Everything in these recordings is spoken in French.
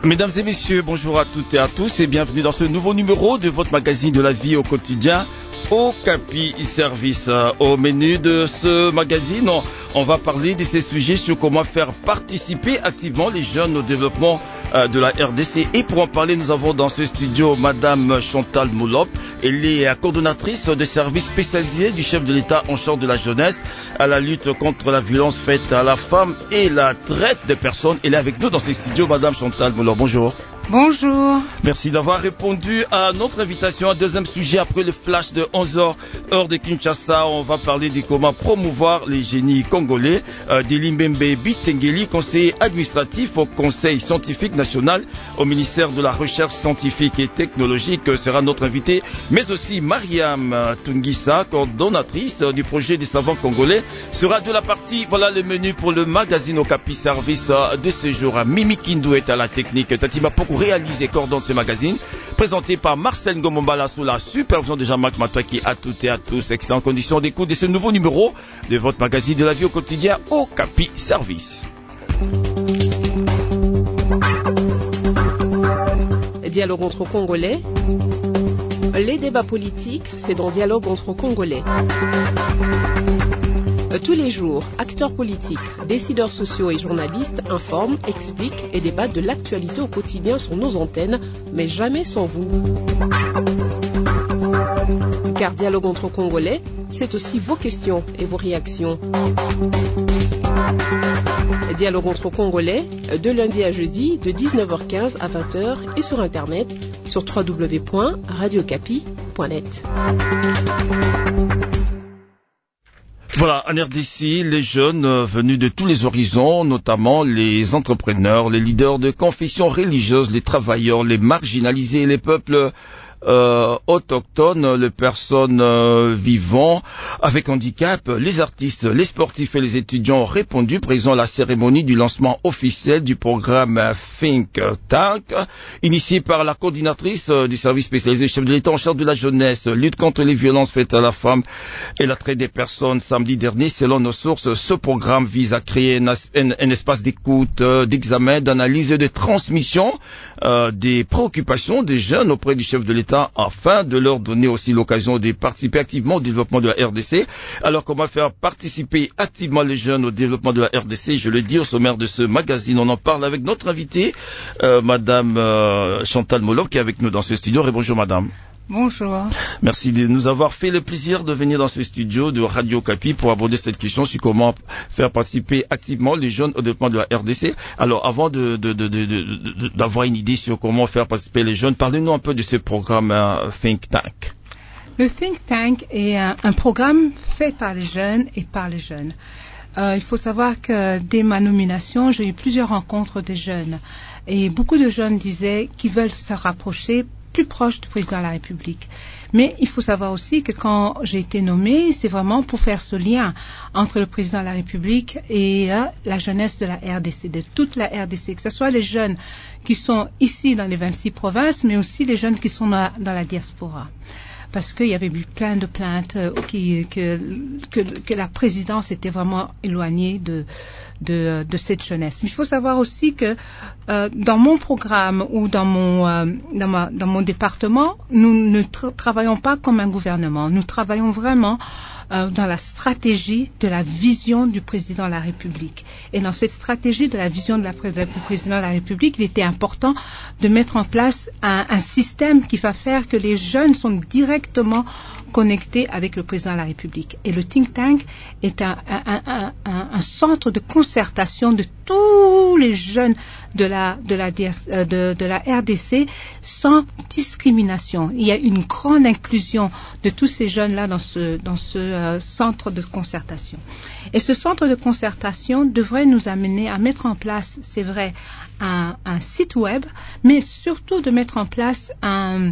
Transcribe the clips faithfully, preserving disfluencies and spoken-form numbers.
Mesdames et messieurs, bonjour à toutes et à tous et bienvenue dans ce nouveau numéro de votre magazine de la vie au quotidien, Okapi Service. Au menu de ce magazine, on, on va parler de ces sujets sur comment faire participer activement les jeunes au développement euh, de la R D C. Et pour en parler, nous avons dans ce studio Madame Chantal Moulop. Elle est coordonnatrice de services spécialisés du chef de l'État en charge de la jeunesse à la lutte contre la violence faite à la femme et la traite des personnes. Elle est avec nous dans ce studio, Madame Chantal Moulop. Bonjour. Bonjour. Merci d'avoir répondu à notre invitation. Un deuxième sujet après le flash de onze heures, heure de Kinshasa. On va parler de comment promouvoir les génies congolais. Euh, Delimbembe Bitengeli, conseiller administratif au Conseil scientifique national au ministère de la Recherche scientifique et technologique, sera notre invité. Mais aussi Mariam Tungisa, coordonnatrice du projet des savants congolais, sera de la partie. Voilà le menu pour le magazine Okapi Service de ce jour. Mimi Kindu est à la technique. Tatima Poko réalisé et coordonne ce magazine, présenté par Marcel Ngomombala sous la supervision de Jean-Marc Matouaki. À toutes et à tous, excellentes conditions d'écoute de ce nouveau numéro de votre magazine de la vie au quotidien, Okapi Service. Dialogue entre Congolais. Les débats politiques, c'est dans Dialogue entre Congolais. Tous les jours, acteurs politiques, décideurs sociaux et journalistes informent, expliquent et débattent de l'actualité au quotidien sur nos antennes, mais jamais sans vous. Car Dialogue entre Congolais, c'est aussi vos questions et vos réactions. Dialogue entre Congolais, de lundi à jeudi, de dix-neuf heures quinze à vingt heures et sur Internet, sur w w w point radio capi point net. Voilà, en R D C, les jeunes euh, venus de tous les horizons, notamment les entrepreneurs, les leaders de confessions religieuses, les travailleurs, les marginalisés, les peuples euh, autochtones, les personnes euh, vivant avec handicap, les artistes, les sportifs et les étudiants ont répondu présent à la cérémonie du lancement officiel du programme Think Tank, initié par la coordinatrice euh, du service spécialisé du chef de l'État en charge de la jeunesse, lutte contre les violences faites à la femme et la traite des personnes. Samedi dernier, selon nos sources, ce programme vise à créer un, un, un espace d'écoute, euh, d'examen, d'analyse et de transmission euh, des préoccupations des jeunes auprès du chef de l'État afin de leur donner aussi l'occasion de participer activement au développement de la R D C. Alors, comment faire participer activement les jeunes au développement de la R D C? Je le dis au sommaire de ce magazine. On en parle avec notre invitée, euh, Madame euh, Chantal Moulop, qui est avec nous dans ce studio. Et bonjour, Madame. Bonjour. Merci de nous avoir fait le plaisir de venir dans ce studio de Radio Okapi pour aborder cette question sur comment faire participer activement les jeunes au développement de la R D C. Alors, avant de, de, de, de, de, d'avoir une idée sur comment faire participer les jeunes, parlez-nous un peu de ce programme euh, Think Tank. Le Think Tank est un, un programme fait par les jeunes et par les jeunes. Euh, il faut savoir que dès ma nomination, j'ai eu plusieurs rencontres des jeunes. Et beaucoup de jeunes disaient qu'ils veulent se rapprocher plus proche du président de la République. Mais il faut savoir aussi que quand j'ai été nommée, c'est vraiment pour faire ce lien entre le président de la République et euh, la jeunesse de la R D C, de toute la R D C, que ce soit les jeunes qui sont ici dans les vingt-six provinces, mais aussi les jeunes qui sont dans, dans la diaspora. Parce qu'il y avait eu plein de plaintes euh, qui, que, que, que la présidence était vraiment éloignée de, de, de cette jeunesse. Mais il faut savoir aussi que euh, dans mon programme ou dans mon, euh, dans, ma, dans mon département, nous ne tra- travaillons pas comme un gouvernement. Nous travaillons vraiment euh, dans la stratégie de la vision du président de la République. Et dans cette stratégie de la vision de la, du président de la République, il était important de mettre en place un, un système qui va faire que les jeunes sont directement connectés avec le président de la République. Et le think tank est un, un, un, un, un centre de concertation de tous les jeunes de la, de la, de, de la R D C sans discrimination. Il y a une grande inclusion de tous ces jeunes-là dans ce, dans ce euh, centre de concertation. Et ce centre de concertation devrait nous amener à mettre en place, c'est vrai, un, un site web, mais surtout de mettre en place un,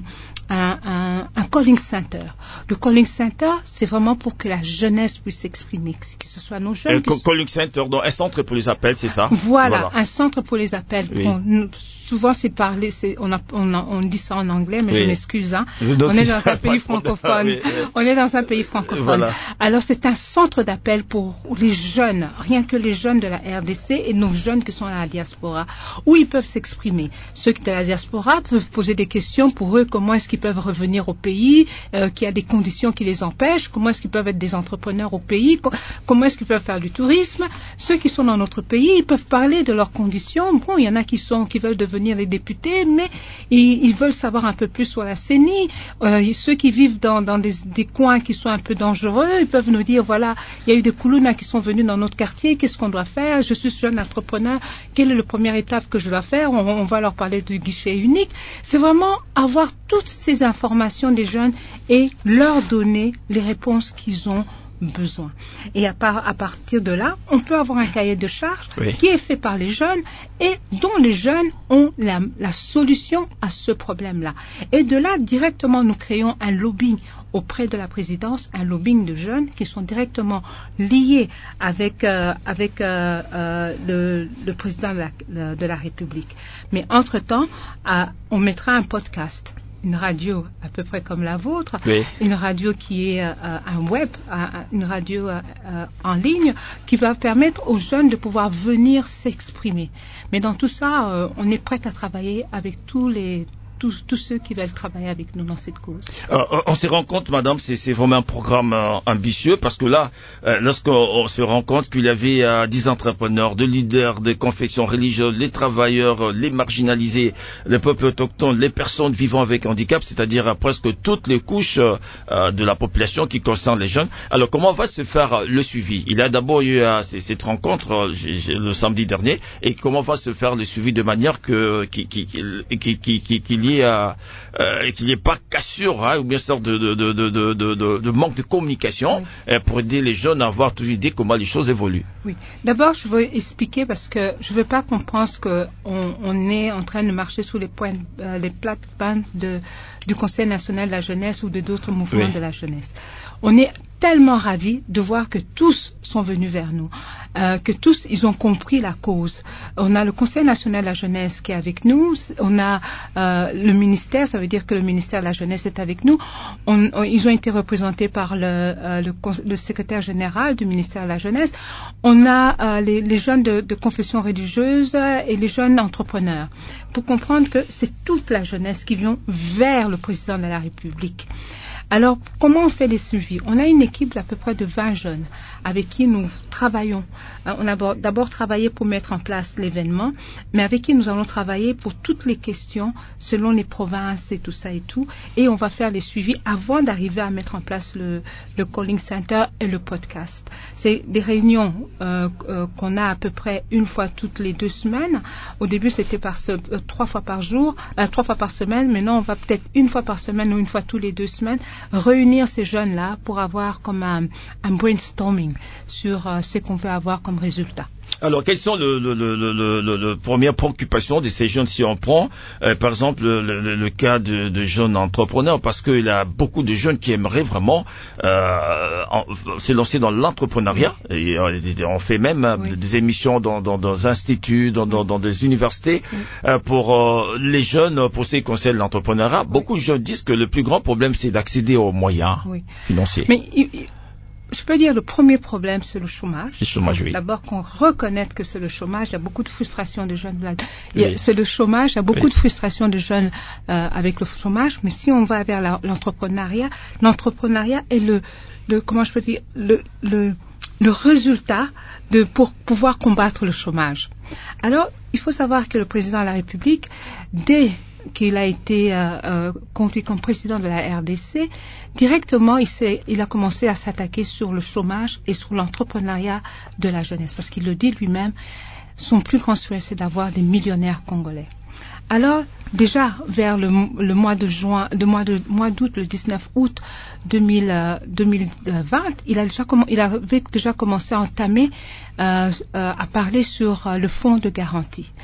un, un, un calling center. Le calling center, c'est vraiment pour que la jeunesse puisse s'exprimer, que ce soit nos jeunes. Un co- calling center, donc un centre pour les appels, c'est ça? Voilà, voilà. un centre pour les appels. Oui. Bon, nous, souvent, c'est parlé, c'est, on, a, on, a, on dit ça en anglais, mais oui. je m'excuse. Hein. Donc, on est dans un pays francophone. Oui, oui. On est dans un pays francophone. Voilà. Alors, c'est un centre d'appel pour les jeunes, rien que les jeunes de la R D C et nos jeunes qui sont à la diaspora, où ils peuvent s'exprimer. Ceux de la diaspora peuvent poser des questions pour eux, comment est-ce qu'ils peuvent revenir au pays, euh, qu'il y a des conditions qui les empêchent, comment est-ce qu'ils peuvent être des entrepreneurs au pays, co- comment est-ce qu'ils peuvent faire du tourisme. Ceux qui sont dans notre pays, ils peuvent parler de leurs conditions. Bon, il y en a qui sont, qui veulent devenir des députés, mais ils, ils veulent savoir un peu plus sur la C E N I. Euh, ceux qui vivent dans, dans des, des coins qui sont un peu dangereux, ils peuvent nous dire, voilà, il y a eu des Koulouna qui sont venus dans notre quartier, qu'est-ce qu'on doit faire? Je suis jeune entrepreneur, quelle est la première étape que je dois faire? On, on va leur parler du guichet unique. C'est vraiment avoir toutes ces informations des jeunes et leur donner les réponses qu'ils ont besoin. Et à, par, à partir de là, on peut avoir un cahier de charges oui. qui est fait par les jeunes et dont les jeunes ont la, la solution à ce problème-là. Et de là, directement, nous créons un lobbying auprès de la présidence, un lobbying de jeunes qui sont directement liés avec, euh, avec euh, euh, le, le président de la, de la République. Mais entre-temps, euh, on mettra un podcast. Une radio à peu près comme la vôtre, oui. une radio qui est euh, un web, un, une radio euh, en ligne qui va permettre aux jeunes de pouvoir venir s'exprimer. Mais dans tout ça, euh, on est prêt à travailler avec tous les Tous, tous ceux qui veulent travailler avec nous dans cette cause. Euh, on se rend compte, madame, c'est, c'est vraiment un programme euh, ambitieux parce que là, euh, lorsqu'on se rend compte qu'il y avait euh, dix entrepreneurs, de leaders, des confessions religieuses, les travailleurs, les marginalisés, les peuples autochtones, les personnes vivant avec handicap, c'est-à-dire euh, presque toutes les couches euh, de la population qui concernent les jeunes. Alors, comment va se faire euh, le suivi? Il y a d'abord eu euh, cette rencontre euh, j'ai, j'ai, le samedi dernier, et comment va se faire le suivi de manière que qui qui qui qui qui, qui, qui lié à euh, qu'il n'y ait pas cassure hein, ou bien sorte de, de, de, de, de, de, de manque de communication oui. euh, pour aider les jeunes à avoir toujours idée comment les choses évoluent. Oui. D'abord, je veux expliquer parce que je ne veux pas qu'on pense qu'on on est en train de marcher sous les, points, euh, les plates-bandes de, du Conseil national de la jeunesse ou de d'autres mouvements oui. de la jeunesse. On est tellement ravis de voir que tous sont venus vers nous, euh, que tous, ils ont compris la cause. On a le Conseil national de la jeunesse qui est avec nous, on a euh, le ministère, ça veut dire que le ministère de la jeunesse est avec nous. On, on, ils ont été représentés par le, euh, le, le secrétaire général du ministère de la jeunesse. On a euh, les, les jeunes de, de confession religieuse et les jeunes entrepreneurs. Pour comprendre que c'est toute la jeunesse qui vient vers le président de la République. Alors, comment on fait les suivis? On a une équipe d'à peu près de vingt jeunes avec qui nous travaillons. Euh, on a d'abord travaillé pour mettre en place l'événement, mais avec qui nous allons travailler pour toutes les questions selon les provinces et tout ça et tout. Et on va faire les suivis avant d'arriver à mettre en place le, le calling center et le podcast. C'est des réunions euh, euh, qu'on a à peu près une fois toutes les deux semaines. Au début, c'était par ce, euh, trois fois par jour, euh, trois fois par semaine. Maintenant, on va peut-être une fois par semaine ou une fois tous les deux semaines réunir ces jeunes-là pour avoir comme un, un brainstorming sur euh, ce qu'on veut avoir comme résultat. Alors, quelles sont les le, le, le, le, le premières préoccupations de ces jeunes si on prend, euh, par exemple, le, le, le cas de, de jeunes entrepreneurs, parce qu'il y a beaucoup de jeunes qui aimeraient vraiment euh, en, se lancer dans l'entrepreneuriat. Oui. Et, euh, on fait même oui. des émissions dans, dans, dans des instituts, dans, dans, dans des universités, oui. euh, pour euh, les jeunes, pour ce qui concerne l'entrepreneuriat. Oui. Beaucoup de jeunes disent que le plus grand problème, c'est d'accéder aux moyens oui. financiers. Mais, il, il... Je peux dire le premier problème, c'est le chômage. Le chômage, oui. D'abord, qu'on reconnaisse que c'est le chômage. Il y a beaucoup de frustration de jeunes. Oui. C'est le chômage. Il y a beaucoup oui. de frustration de jeunes euh, avec le chômage. Mais si on va vers la, l'entrepreneuriat, l'entrepreneuriat est le, le comment je peux dire, le, le, le résultat de pour pouvoir combattre le chômage. Alors, il faut savoir que le président de la République, dès qu'il a été euh, euh, conduit comme président de la R D C, directement, il, s'est, il a commencé à s'attaquer sur le chômage et sur l'entrepreneuriat de la jeunesse. Parce qu'il le dit lui-même, son plus grand souhait, c'est d'avoir des millionnaires congolais. Alors, déjà, vers le, le mois de juin, le mois de, mois d'août, le dix-neuf août deux mille vingt, il, a déjà, il avait déjà commencé à entamer, euh, euh, à parler sur euh, le fonds de garantie.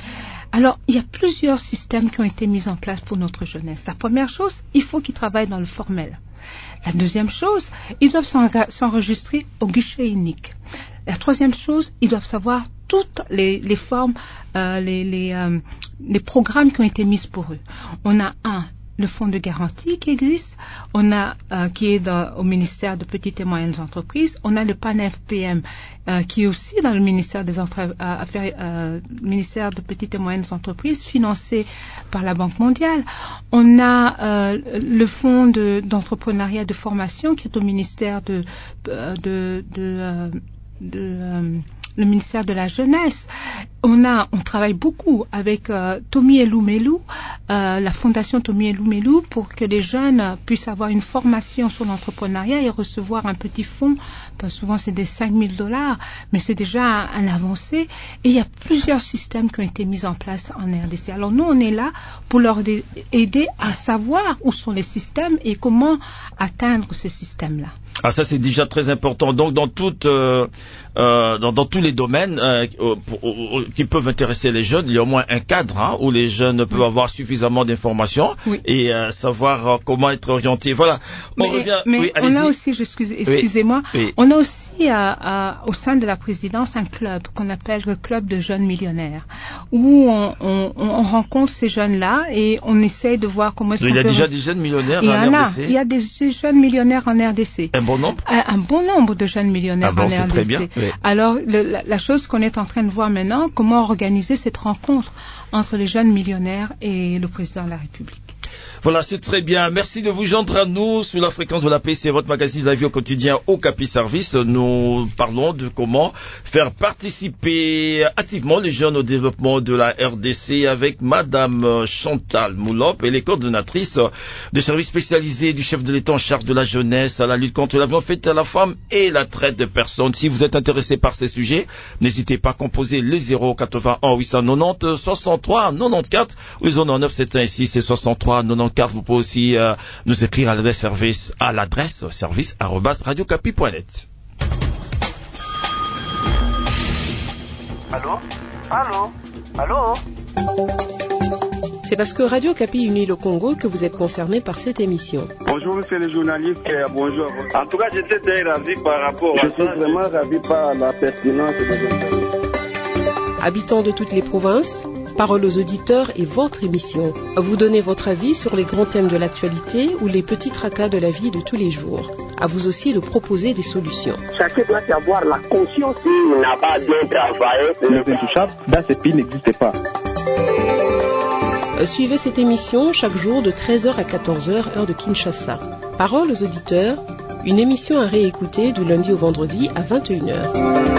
Alors, il y a plusieurs systèmes qui ont été mis en place pour notre jeunesse. La première chose, il faut qu'ils travaillent dans le formel. La deuxième chose, ils doivent s'enregistrer au guichet unique. La troisième chose, ils doivent savoir toutes les, les formes, euh, les, les, euh, les programmes qui ont été mis pour eux. On a un, le fonds de garantie qui existe, on a euh, qui est dans, au ministère de petites et moyennes entreprises, on a le P A N F P M euh, qui est aussi dans le ministère des Entre- euh, Affaires, euh, ministère de petites et moyennes entreprises, financé par la Banque mondiale. On a euh, le fonds de, d'entrepreneuriat de formation qui est au ministère de de, de, de, euh, de euh, le ministère de la jeunesse. On a, on travaille beaucoup avec euh, Tommy Eloumelou, euh, la fondation Tommy Eloumelou, pour que les jeunes puissent avoir une formation sur l'entrepreneuriat et recevoir un petit fonds. Parce que souvent c'est des cinq mille dollars, mais c'est déjà un, un avancé. Et il y a plusieurs systèmes qui ont été mis en place en R D C. Alors nous, on est là pour leur aider à savoir où sont les systèmes et comment atteindre ce système-là. Ah, ça c'est déjà très important. Donc dans toutes, euh, euh, dans, dans tous les domaines euh, pour, pour, qui peuvent intéresser les jeunes, il y a au moins un cadre hein, où les jeunes peuvent oui. avoir suffisamment d'informations oui. et euh, savoir euh, comment être orientés. Voilà. On mais revient. mais oui, on a aussi, excusez, excusez-moi, oui. Oui. on a aussi euh, euh, au sein de la présidence un club qu'on appelle le club de jeunes millionnaires, où on, on, on rencontre ces jeunes-là et on essaie de voir comment est-ce il qu'on peut. Il y a déjà des jeunes millionnaires il y en, en en a, R D C. Il y a des jeunes millionnaires en R D C. Un bon nombre. Un, un bon nombre de jeunes millionnaires ah bon, en R D C. Très bien. Oui. Alors le, la, la chose qu'on est en train de voir maintenant, comment organiser cette rencontre entre les jeunes millionnaires et le président de la République. Voilà, c'est très bien. Merci de vous joindre à nous sur la fréquence de la paix. C'est votre magazine de la vie au quotidien au Capi Service. Nous parlons de comment faire participer activement les jeunes au développement de la R D C avec Madame Chantal Moulop. Elle est coordonnatrice des services spécialisés du chef de l'État en charge de la jeunesse, à la lutte contre la violence faite à la femme et la traite de personnes. Si vous êtes intéressé par ces sujets, n'hésitez pas à composer le zéro quatre-vingt-un huit cent quatre-vingt-dix soixante-trois quatre-vingt-quatorze ou le zéro neuf sept un six et soixante-trois quatre-vingt-dix. Vous pouvez aussi euh, nous écrire à l'adresse service à l'adresse service arobase radiocapi point net. Allô Allô Allô C'est parce que Radio Capi unit le Congo que vous êtes concerné par cette émission. Bonjour monsieur le journaliste, bonjour. En tout cas, j'étais très ravi par rapport Je à ça. Je suis vraiment ravi par la pertinence de l'interview. Habitants de toutes les provinces, parole aux auditeurs et votre émission. Vous donnez votre avis sur les grands thèmes de l'actualité ou les petits tracas de la vie de tous les jours. À vous aussi de proposer des solutions. Chacun doit avoir la conscience qu'il n'a pas bien travaillé. Les intouchables dans ce pays n'existent pas. Suivez cette émission chaque jour de treize heures à quatorze heures, heure de Kinshasa. Parole aux auditeurs, une émission à réécouter du lundi au vendredi à vingt et une heures.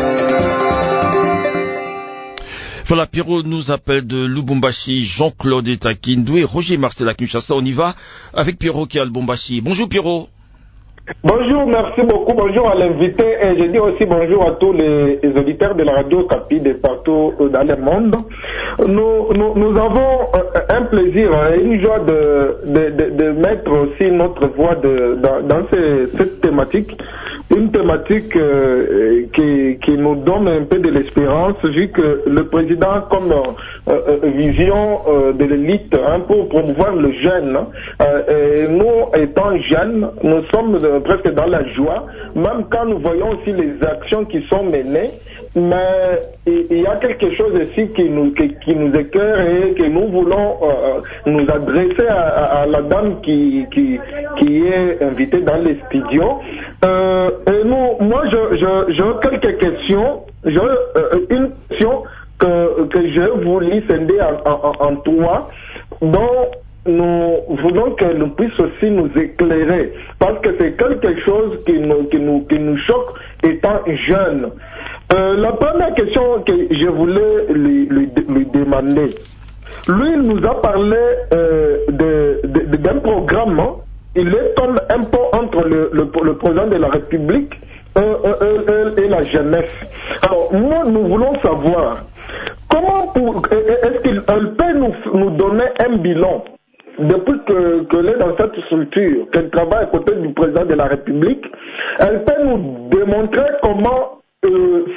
Voilà, Pierrot nous appelle de Lubumbashi, Jean-Claude est à Kindu et Roger Marcel à Kinshasa. On y va avec Pierrot qui est à Lubumbashi. Bonjour Pierrot. Bonjour, merci beaucoup. Bonjour à l'invité et je dis aussi bonjour à tous les, les auditeurs de la radio Capi de partout dans le monde. Nous, nous, nous avons un plaisir et une joie de, de, de, de mettre aussi notre voix de, dans, dans ces, cette thématique. Une thématique euh, qui, qui nous donne un peu de l'espérance vu que le président comme euh, euh, vision euh, de l'élite hein, pour promouvoir le jeune. Euh, et nous étant jeunes, nous sommes de, presque dans la joie, même quand nous voyons aussi les actions qui sont menées. Mais il y a quelque chose ici qui nous, qui, qui nous écœure et que nous voulons euh, nous adresser à, à, à la dame qui, qui, qui est invitée dans les studios. Euh, et nous, moi, je, je, j'ai quelques questions. J'ai euh, une question que, que je voulais scinder en, en, en toi, dont nous voulons qu'elle nous puisse aussi nous éclairer, parce que c'est quelque chose qui nous, qui nous, qui nous choque étant jeunes. Euh, la première question que je voulais lui, lui, lui demander, lui il nous a parlé euh, de, de, d'un programme, hein. Il est un peu entre le, le, le président de la République euh, euh, et la jeunesse. Alors nous, nous voulons savoir comment pour, est-ce qu'il peut nous, nous donner un bilan depuis que, qu'elle est dans cette structure, qu'elle travaille à côté du président de la République. Elle peut nous démontrer comment Euh, ce secteur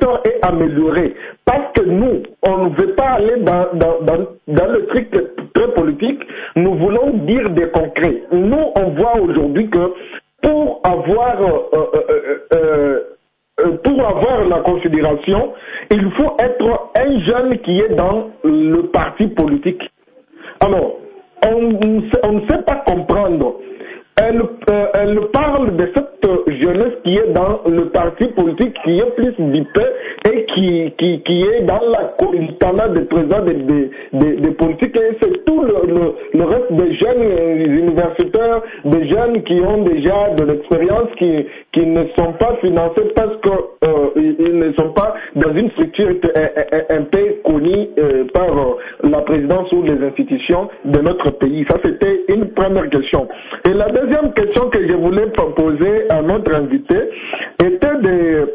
sort est améliorée. Parce que nous, on ne veut pas aller dans, dans, dans, dans le truc très politique, nous voulons dire des concrets. Nous, on voit aujourd'hui que pour avoir, euh, euh, euh, euh, pour avoir la considération, il faut être un jeune qui est dans le parti politique. Alors, on, on ne sait pas comprendre. Elle, euh, elle parle de cette jeunesse qui est dans le parti politique, qui est plus bipé et qui, qui, qui est dans la commandant des présidents des de, de, de politiques. Et c'est tout le, le, le reste des jeunes universitaires, des jeunes qui ont déjà de l'expérience, qui, qui ne sont pas financés parce qu'ils euh, ne sont pas dans une structure un, un peu connue euh, par euh, la présidence ou les institutions de notre pays. Ça, c'était une première question. Et la deuxième question que je voulais poser à notre invité était de,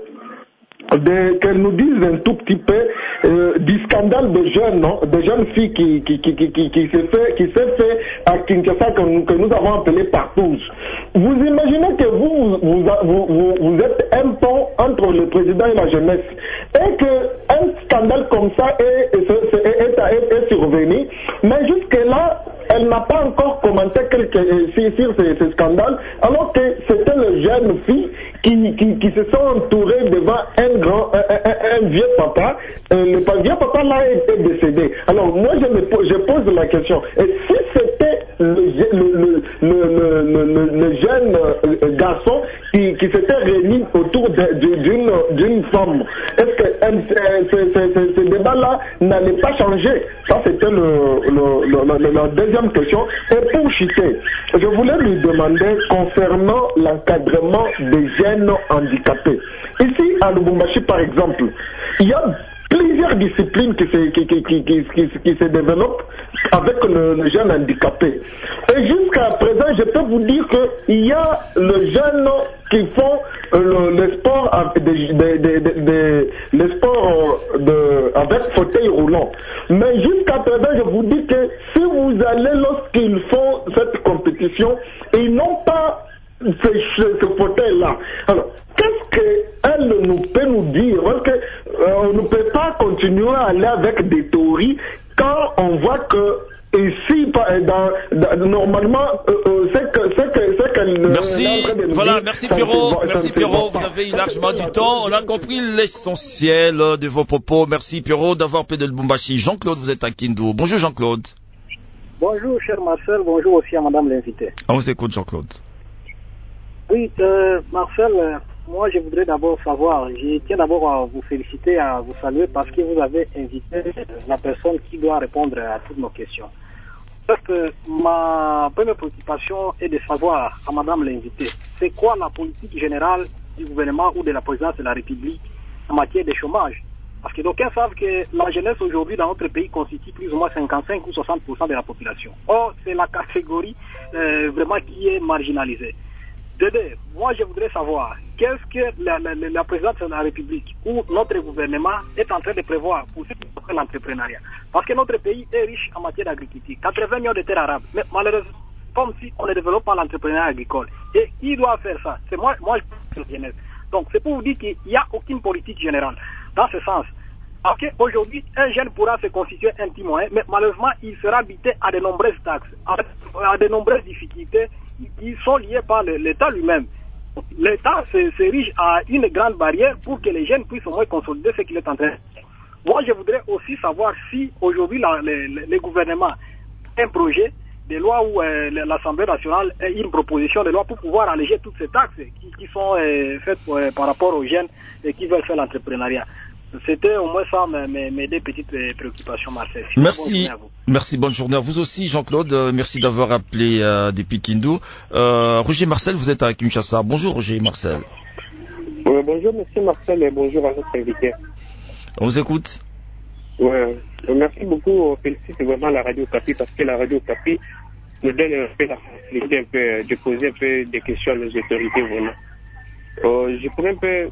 de, qu'elle nous dise un tout petit peu euh, du scandale de jeunes, non, de jeunes filles qui, qui, qui, qui, qui, qui s'est fait, qui s'est fait à Kinshasa, que nous, que nous avons appelé partouze. Vous imaginez que vous vous, vous, vous, vous êtes un pont entre le président et la jeunesse, et qu'un scandale comme ça est, est, est, est, est survenu, mais jusque-là, elle n'a pas encore commenté quelque, sur, sur ces, ces scandales, alors que c'était les jeunes filles qui, qui, qui se sont entourées devant un grand, un, un, un vieux papa. Euh, le vieux papa là était décédé. Alors moi je me pose, je pose la question, et si c'était le, le, le, le, le, le, le jeune garçon qui, qui s'était réuni autour d'une, d'une femme, est-ce que euh, ce, ce, ce, ce débat-là n'allait pas changer? Ça c'était le, le, le, le, la deuxième question. Et pour chuter, je voulais lui demander concernant l'encadrement des jeunes handicapés. Ici à Lubumbashi par exemple, il y a plusieurs disciplines qui se, qui, qui, qui, qui, qui, qui se développent avec le, le jeune handicapé. Et jusqu'à présent, je peux vous dire qu'il y a les jeunes qui font le, le sport, de, de, de, de, de, le sport de, avec fauteuil roulant. Mais jusqu'à présent, je vous dis que si vous allez, lorsqu'ils font cette compétition, ils n'ont pas ce, ce fauteuil-là. Alors, qu'est-ce qu'elle nous peut nous dire? Parce que euh, on ne peut pas continuer à aller avec des théories quand on voit que ici, dans, dans, normalement, euh, euh, c'est que, c'est que, c'est que merci, voilà, merci Pierrot, merci Pierrot, vous avez eu largement du temps, on a compris l'essentiel de vos propos. Merci Pierrot d'avoir appelé de Lubumbashi. Jean-Claude, vous êtes à Kindu. Bonjour Jean-Claude. Bonjour cher Marcel, bonjour aussi à madame l'invitée. On vous écoute Jean-Claude. Oui, euh, Marcel, euh, moi je voudrais d'abord savoir, je tiens d'abord à vous féliciter, à vous saluer parce que vous avez invité la personne qui doit répondre à toutes nos questions. Parce que ma première préoccupation est de savoir à madame l'invitée, c'est quoi la politique générale du gouvernement ou de la présidence de la République en matière de chômage? Parce que d'aucuns savent que la jeunesse aujourd'hui dans notre pays constitue plus ou moins cinquante-cinq ou soixante pour cent de la population. Or, c'est la catégorie euh, vraiment qui est marginalisée. Deux, moi je voudrais savoir qu'est-ce que la, la, la présidence de la République ou notre gouvernement est en train de prévoir pour ce qui concerne l'entrepreneuriat. Parce que notre pays est riche en matière d'agriculture, quatre-vingts millions de terres arables, mais malheureusement, comme si on ne développe pas l'entrepreneuriat agricole. Et qui doit faire ça? C'est moi, moi je pense que c'est la jeunesse. Donc c'est pour vous dire qu'il n'y a aucune politique générale dans ce sens. Parce qu'aujourd'hui, un jeune pourra se constituer un petit moyen, mais malheureusement, il sera habité à de nombreuses taxes, à de nombreuses difficultés qui sont liées par l'État lui-même. L'État s'érige à une grande barrière pour que les jeunes puissent au moins consolider ce qu'il est en train de faire. Moi, je voudrais aussi savoir si aujourd'hui le, le gouvernement a un projet de loi où euh, l'Assemblée nationale a une proposition de loi pour pouvoir alléger toutes ces taxes qui, qui sont euh, faites euh, par rapport aux jeunes et qui veulent faire l'entrepreneuriat. C'était au moins ça mes, mes deux petites préoccupations, Marcel. Merci. Bonne merci, bonne journée à vous aussi, Jean-Claude. Euh, merci d'avoir appelé euh, depuis Kindu. Euh, Roger Marcel, vous êtes à Kinshasa. Bonjour, Roger Marcel. Ouais, bonjour, monsieur Marcel, et bonjour à notre invité. On vous écoute. Ouais, merci beaucoup. On félicite vraiment la Radio Okapi parce que la Radio Okapi nous donne un peu la facilité un peu, de poser un peu des questions à nos autorités, vraiment. Euh, je pourrais un peu.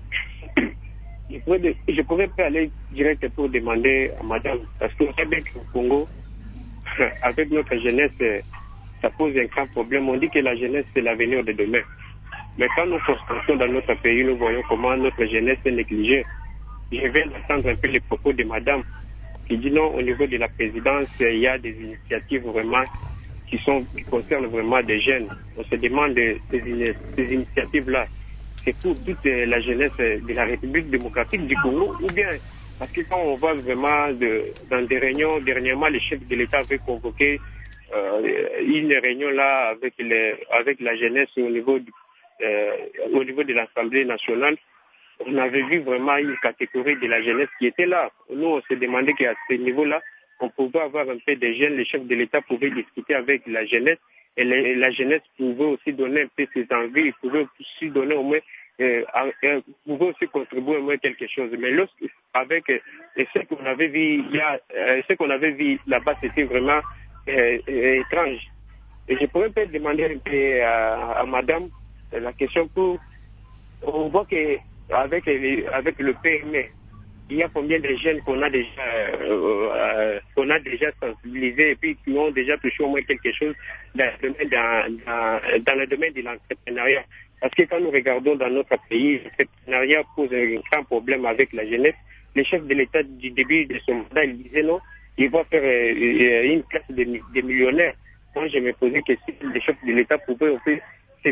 Je pourrais, de, je pourrais pas aller direct pour demander à madame, parce que vous savez qu'au Congo, avec notre jeunesse, ça pose un grand problème. On dit que la jeunesse, c'est l'avenir de demain. Mais quand nous constatons dans notre pays, nous voyons comment notre jeunesse est négligée. je viens d'entendre un peu les propos de madame qui dit non, au niveau de la présidence, il y a des initiatives vraiment qui sont qui concernent vraiment des jeunes. On se demande ces, ces initiatives-là, c'est pour toute la jeunesse de la République démocratique du Congo ou bien parce que quand on voit vraiment de, dans des réunions, dernièrement, le chef de l'État avait convoqué euh, une réunion là avec, les, avec la jeunesse au niveau, du, euh, au niveau de l'Assemblée nationale. On avait vu vraiment une catégorie de la jeunesse qui était là. Nous, on se demandait qu'à ce niveau-là, on pouvait avoir un peu des jeunes, le chef de l'État pouvait discuter avec la jeunesse et les, la jeunesse pouvait aussi donner un peu ses envies, il pouvait aussi donner au moins, euh, euh, pouvait aussi contribuer au moins quelque chose. Mais lorsque, avec euh, ce qu'on avait vu, il y a, euh, ce qu'on avait vu là-bas, c'était vraiment euh, euh, étrange. Et je pourrais peut-être demander un peu à, à madame la question pour, on voit que avec, les, avec le P M E, il y a combien de jeunes qu'on a déjà euh, euh, qu'on a déjà sensibilisés et puis qui ont déjà touché au moins quelque chose dans le domaine, dans, dans, dans le domaine de l'entrepreneuriat. Parce que quand nous regardons dans notre pays, l'entrepreneuriat pose un grand problème avec la jeunesse. Le chef de l'État du début de son mandat, il disait non, il va faire euh, une classe de, de millionnaires. Moi, je me posais que si le chef de l'État pouvait, pouvait, euh,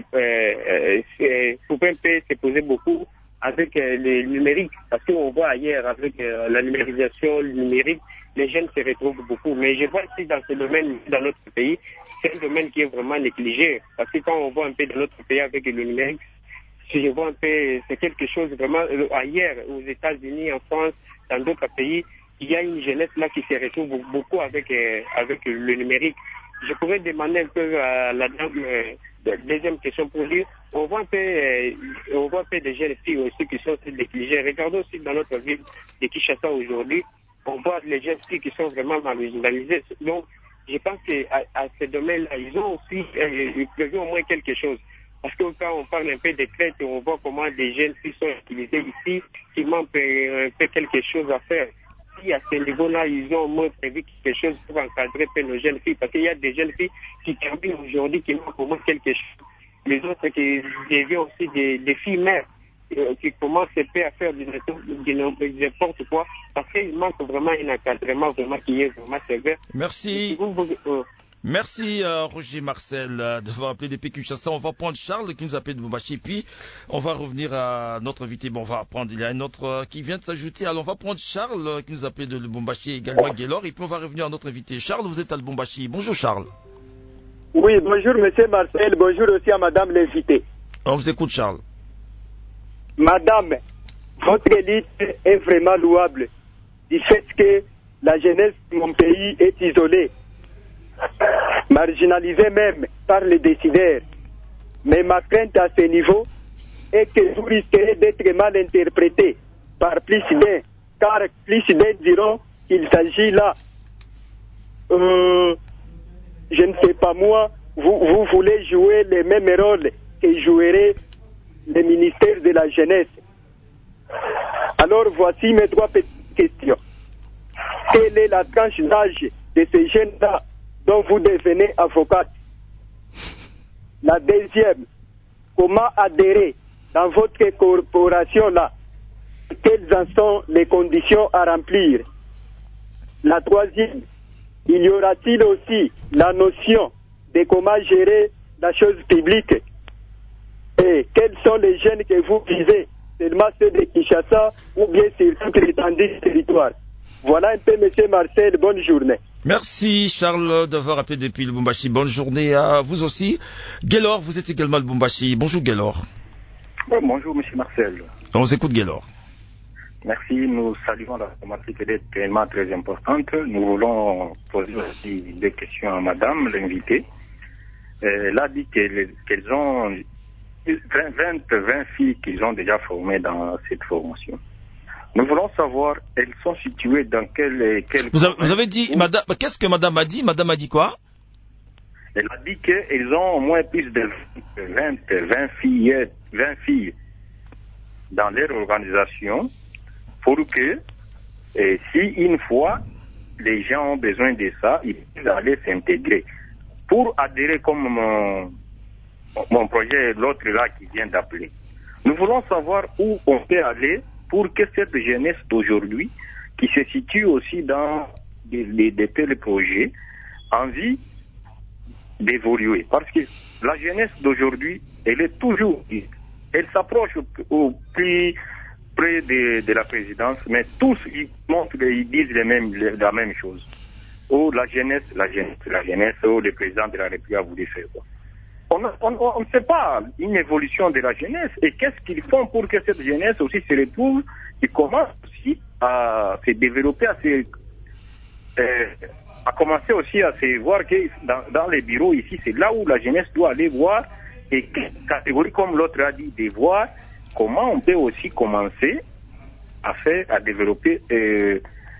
euh, pouvait se poser beaucoup avec euh, le numérique, parce qu'on voit ailleurs avec euh, la numérisation, le numérique, les jeunes se retrouvent beaucoup. Mais je vois ici dans ce domaine, dans notre pays, c'est un domaine qui est vraiment négligé. Parce que quand on voit un peu dans notre pays avec le numérique, si je vois un peu, c'est quelque chose vraiment euh, ailleurs, aux États-Unis, en France, dans d'autres pays, il y a une jeunesse là qui se retrouve beaucoup avec, euh, avec le numérique. Je pourrais demander un peu à la dame, euh, deuxième question pour dire, on voit un peu, euh, on voit un peu des jeunes filles aussi qui sont négligées. Regardons aussi dans notre ville de Kinshasa aujourd'hui, on voit les jeunes filles qui sont vraiment marginalisées. Donc, je pense qu'à à ce domaine-là, ils ont aussi euh, prévu au moins quelque chose. Parce que quand on parle un peu des traites, on voit comment des jeunes filles sont utilisées ici, qui manquent un peu quelque chose à faire. Si à ce niveau-là, ils ont au moins prévu quelque chose pour encadrer nos jeunes filles, parce qu'il y a des jeunes filles qui terminent aujourd'hui, qui manquent au moins quelque chose. Les autres qui deviennent aussi des, des filles mères, euh, qui commencent à faire du n'importe quoi, parce qu'il manque vraiment un encadrement vraiment qui est vraiment sévère. Merci. Vous, vous, euh, Merci euh, Roger Marcel euh, d'avoir appelé depuis Kinshasa. On va prendre Charles qui nous appelle de Lubumbashi, puis on va revenir à notre invité. Bon, on va prendre, il y a un autre euh, qui vient de s'ajouter. Alors on va prendre Charles euh, qui nous appelle de Lubumbashi, également Guélor, et puis on va revenir à notre invité. Charles, vous êtes à Lubumbashi. Bonjour Charles. Oui, bonjour monsieur Marcel, bonjour aussi à madame l'invité. On vous écoute Charles. Madame, votre élite est vraiment louable du fait que la jeunesse de mon pays est isolée, marginalisée même par les décideurs. Mais ma crainte à ce niveau est que vous risquerez d'être mal interprété par plus d'un, car plus d'un diront qu'il s'agit là, euh, je ne sais pas moi, vous, vous voulez jouer le même rôle que jouerait le ministère de la Jeunesse. Alors voici mes trois petites questions. Quelle est la tranche d'âge de ces jeunes-là dont vous devenez avocate? La deuxième, comment adhérer dans votre corporation-là? Quelles en sont les conditions à remplir? La troisième, il y aura-t-il aussi la notion de comment gérer la chose publique? Et quels sont les jeunes que vous visez? Seulement ceux de Kinshasa ou bien sur toute l'étendue du territoire? Voilà un peu, monsieur Marcel, bonne journée. Merci Charles d'avoir appelé depuis le Lubumbashi. Bonne journée à vous aussi. Guélor, vous êtes également le Lubumbashi. Bonjour Guélor. Bon, bonjour monsieur Marcel. On vous écoute Guélor. Merci, nous saluons la thématique, elle est tellement très importante. Nous voulons poser aussi des questions à madame l'invitée. Elle a dit qu'elles, qu'elles ont vingt, vingt filles qu'ils ont déjà formées dans cette formation. Nous voulons savoir, elles sont situées dans quel... quel vous, avez, vous avez dit, où... madame, qu'est-ce que madame a dit? Madame a dit quoi? Elle a dit qu'elles ont au moins plus de vingt, vingt filles, vingt filles dans leur organisation pour que, et si une fois les gens ont besoin de ça, ils peuvent aller s'intégrer. Pour adhérer comme mon, mon projet, l'autre là qui vient d'appeler. Nous voulons savoir où on peut aller pour que cette jeunesse d'aujourd'hui, qui se situe aussi dans des, des, des tels projets, envie d'évoluer. Parce que la jeunesse d'aujourd'hui, elle est toujours, elle s'approche au, au plus près de, de la présidence, mais tous ils montrent, ils disent les mêmes, les, la même chose. Oh, la jeunesse, la jeunesse, la jeunesse, oh, le président de la République a voulu faire quoi. On ne sait pas une évolution de la jeunesse et qu'est-ce qu'ils font pour que cette jeunesse aussi se retrouve et commence aussi à se développer, à, se, euh, à commencer aussi à se voir que dans, dans les bureaux ici, c'est là où la jeunesse doit aller voir et catégorie comme l'autre a dit, de voir comment on peut aussi commencer à faire, à développer euh,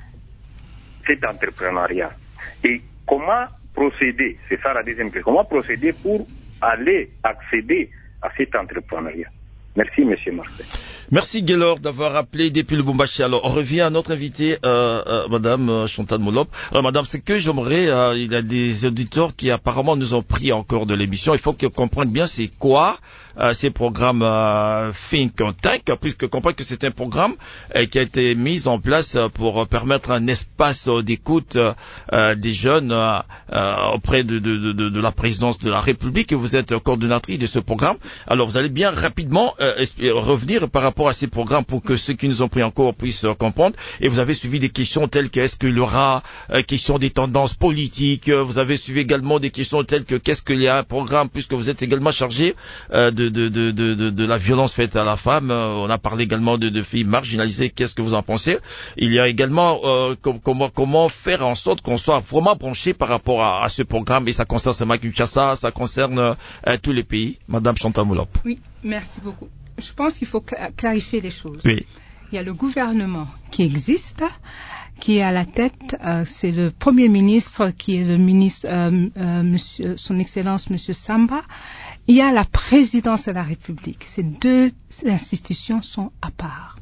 cet entrepreneuriat. Et comment procéder, c'est ça la deuxième question, comment procéder pour aller accéder à cet entrepreneuriat. Merci, Monsieur Marseille. Merci, Gaylor, d'avoir appelé depuis le Lubumbashi. Alors, on revient à notre invité, euh, euh, Madame Chantal Molop. Alors, Madame, c'est que j'aimerais, euh, il y a des auditeurs qui apparemment nous ont pris encore de l'émission. Il faut qu'ils comprennent bien c'est quoi euh, ces programmes euh, Think Tank, puisque comprendre que c'est un programme euh, qui a été mis en place pour euh, permettre un espace euh, d'écoute euh, des jeunes euh, euh, auprès de, de, de, de la présidence de la République. Et vous êtes coordonnatrice de ce programme. Alors, vous allez bien rapidement euh, revenir par rapport à ces programmes pour que ceux qui nous ont pris en cours puissent euh, comprendre. Et vous avez suivi des questions telles que est-ce qu'il y aura euh, question des tendances politiques. Euh, vous avez suivi également des questions telles que qu'est-ce qu'il y a un programme puisque vous êtes également chargé euh, de, de, de, de, de, de la violence faite à la femme. Euh, on a parlé également de, de filles marginalisées. Qu'est-ce que vous en pensez? Il y a également euh, com- comment comment faire en sorte qu'on soit vraiment branché par rapport à, à ce programme. Et ça concerne seulement Kinshasa, ça concerne euh, tous les pays. Madame Chantal Molop. Oui, merci beaucoup. Je pense qu'il faut cl- clarifier les choses. Oui. Il y a le gouvernement qui existe, qui est à la tête, euh, c'est le Premier ministre qui est le ministre, euh, euh, monsieur, Son Excellence Monsieur Samba. Il y a la présidence de la République. Ces deux institutions sont à part.